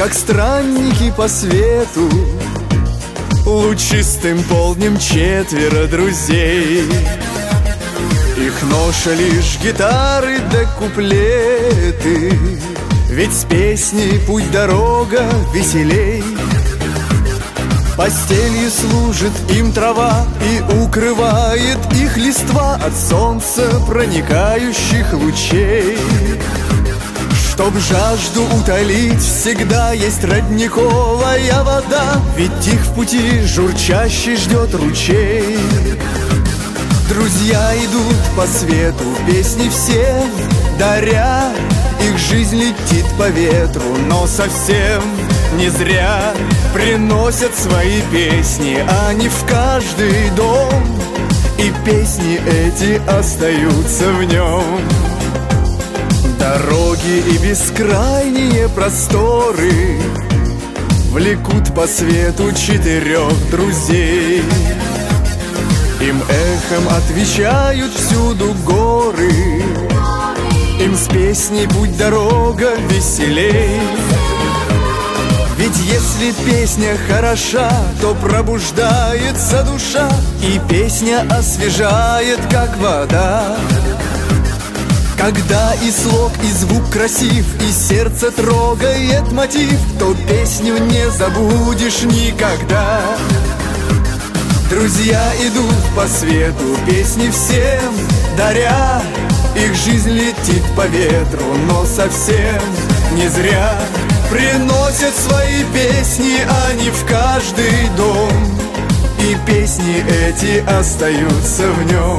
как странники по свету. Лучистым полднем четверо друзей. Их ноша лишь гитары да куплеты, ведь с песней путь дорога веселей. Постелью служит им трава и укрывает их листва от солнца проникающих лучей. Чтоб жажду утолить, всегда есть родниковая вода, ведь их в пути журчащий ждет ручей. Друзья идут по свету, песни всем даря, их жизнь летит по ветру, но совсем не зря. Приносят свои песни они в каждый дом, и песни эти остаются в нем. Дороги и бескрайние просторы влекут по свету четырех друзей. Им эхом отвечают всюду горы, им с песней путь дорога веселей. Ведь если песня хороша, то пробуждается душа, и песня освежает, как вода. Когда и слог, и звук красив, и сердце трогает мотив, то песню не забудешь никогда. Друзья идут по свету, песни всем даря, их жизнь летит по ветру, но совсем не зря. Приносят свои песни они в каждый дом, и песни эти остаются в нем.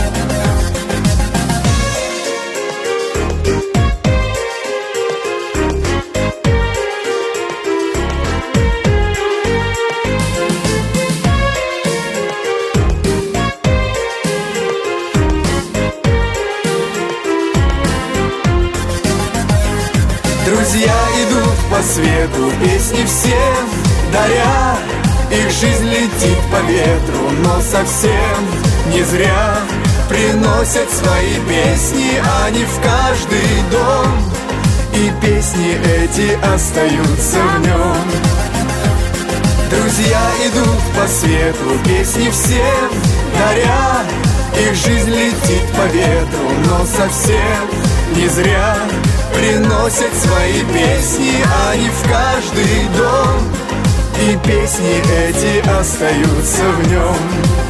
Друзья идут по свету, песни всем даря, их жизнь летит по ветру, но совсем не зря. Приносят свои песни они в каждый дом, и песни эти остаются в нем. Друзья идут по свету, песни всем даря, их жизнь летит по ветру, но совсем не зря. Приносят свои песни они в каждый дом, и песни эти остаются в нем.